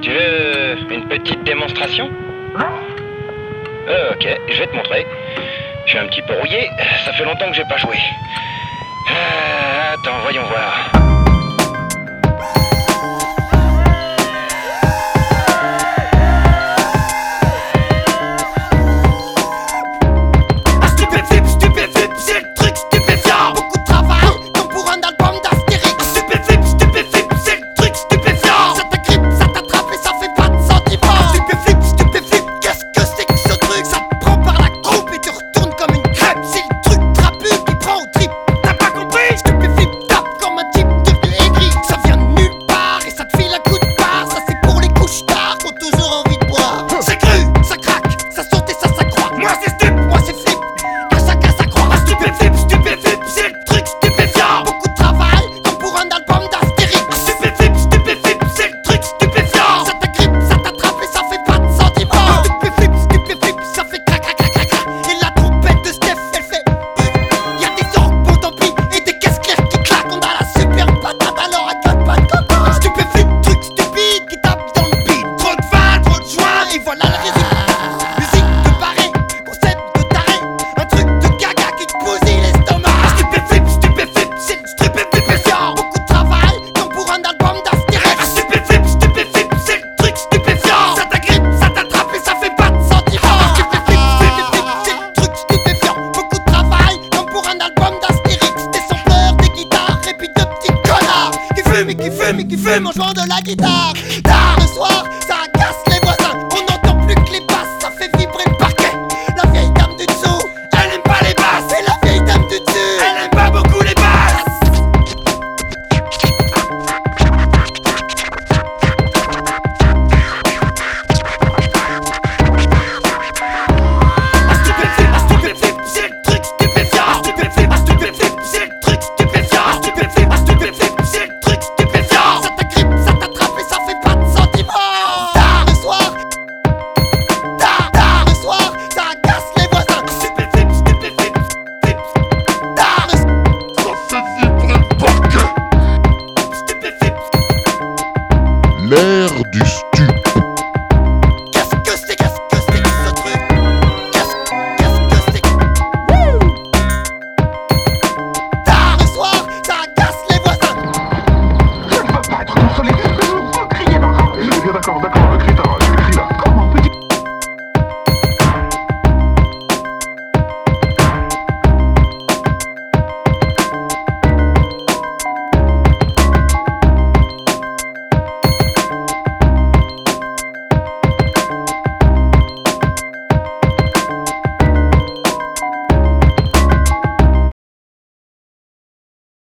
Tu veux une petite démonstration? Ok, je vais te montrer. Je suis un petit peu rouillé, ça fait longtemps que j'ai pas joué. Attends, voyons voir. Qui fume en jouant de la guitare. Tard le soir, ça agace les voisins. On n'entend plus que les basses, ça fait vibrer le parquet. La vieille dame du dessous, elle aime pas les basses. Et la vieille dame du dessus, elle aime pas beaucoup les basses. Stupéflip, c'est le truc stupéfiant. Stupéflip, c'est le truc stupéfiant. Stupéflip, c'est le truc stupéfiant. Ça t'agrippe, ça t'attrape et ça fait pas de sentiments. Tard le soir, ça agace les voisins. Stupéflip, tard le soir, ça fait vibrer le parquet. Stupéflip. L'ère du stu.